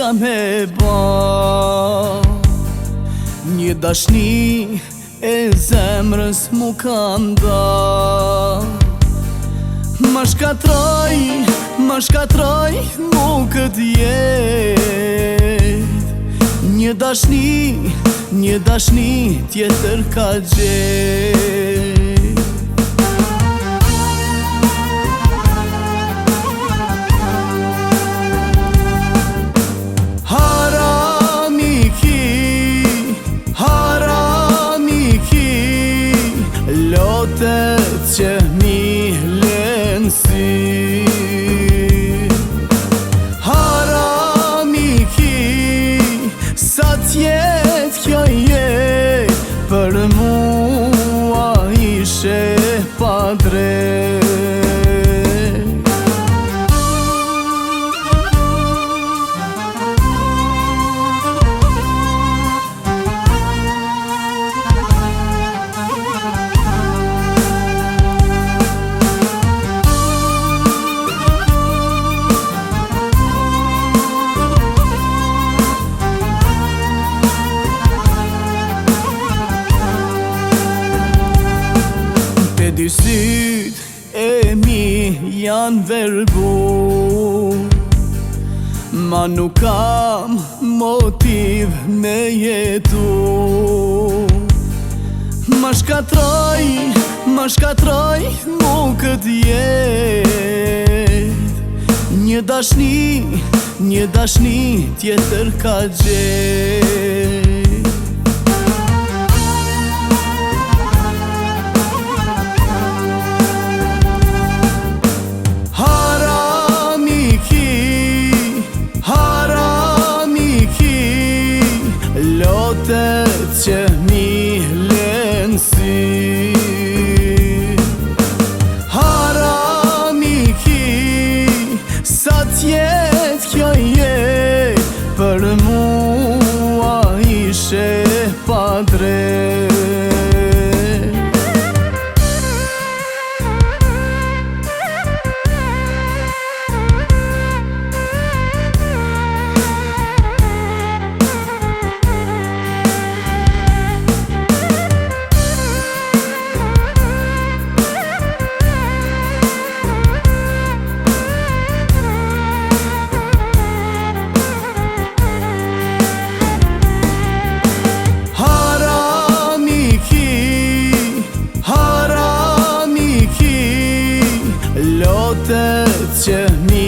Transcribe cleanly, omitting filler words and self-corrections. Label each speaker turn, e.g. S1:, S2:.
S1: s'ka me ba. Një dashni e zemrës mu ka nda. Ma shkatroj mu këtë jet. Një dashni tjetër ka gjet. Lotet që mi len si harami ki, sa tjet kjo jet për mua ishe pa drejt. Dy syt e mi janë verbu, ma nuk kam motiv me jetu. Ma shkatroj mu këtë jet. Një dashni tjetër ka gjet. Lotet që mi len si harami ki, sa tjet kjo jet për mua ishe pa drejt. Lotet që mi